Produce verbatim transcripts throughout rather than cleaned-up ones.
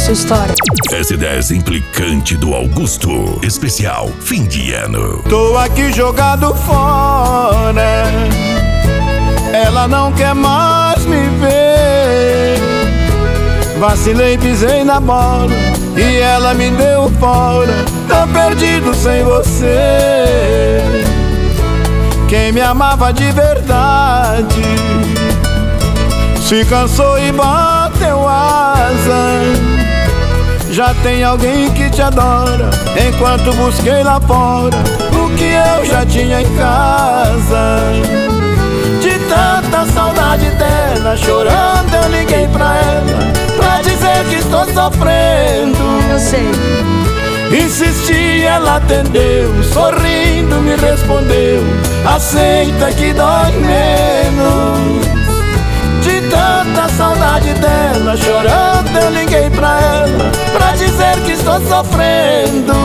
sua história. S dez implicante do Augusto. Especial fim de ano. Tô aqui jogado fora, ela não quer mais me ver. Vacilei, pisei na bola e ela me deu fora. Tô perdido sem você. Quem me amava de verdade se cansou e bateu asa. Já tem alguém que te adora, enquanto busquei lá fora o que eu já tinha em casa. De tanta saudade dela, chorando eu liguei pra ela, pra dizer que estou sofrendo. Eu sei. Insisti, ela atendeu, sorrindo me respondeu: aceita que dói menos. De tanta saudade dela, chorando eu liguei pra ela, pra dizer que estou sofrendo.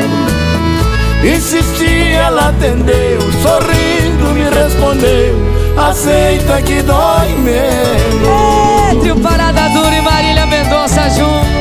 Insisti, ela atendeu, sorrindo me respondeu: aceita que dói menos. É, trio Parada Dura e Marília Mendonça junto.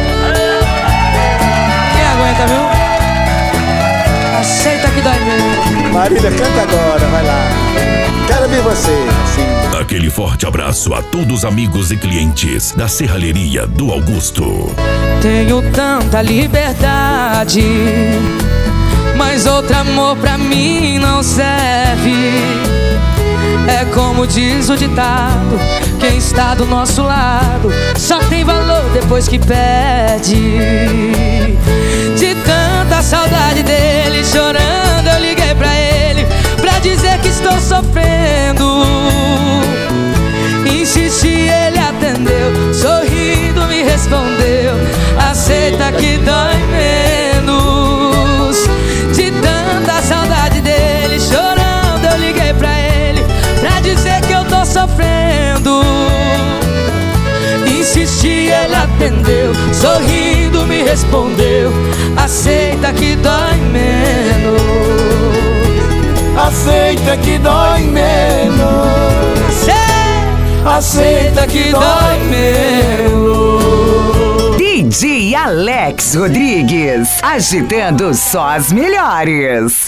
Quem aguenta, viu? Aceita que dói menos. Marília, canta agora, vai lá. Quero ver você, assim. Aquele forte abraço a todos os amigos e clientes da Serralheria do Augusto. Tenho tanta liberdade, mas outro amor pra mim não serve. É como diz o ditado: quem está do nosso lado só tem valor depois que perde. De tanta saudade dele, chorando eu liguei pra ele, pra dizer que estou sofrendo. Insisti, ele atendeu, sorrindo me respondeu: aceita que dói menos. De tanta saudade dele, chorando eu liguei pra ele, pra dizer que eu tô sofrendo. Insisti, ele atendeu, sorrindo me respondeu: aceita que dói menos. Aceita que dói menos. Aceita que dói menos. D J Alex Rodrigues, agitando só as melhores.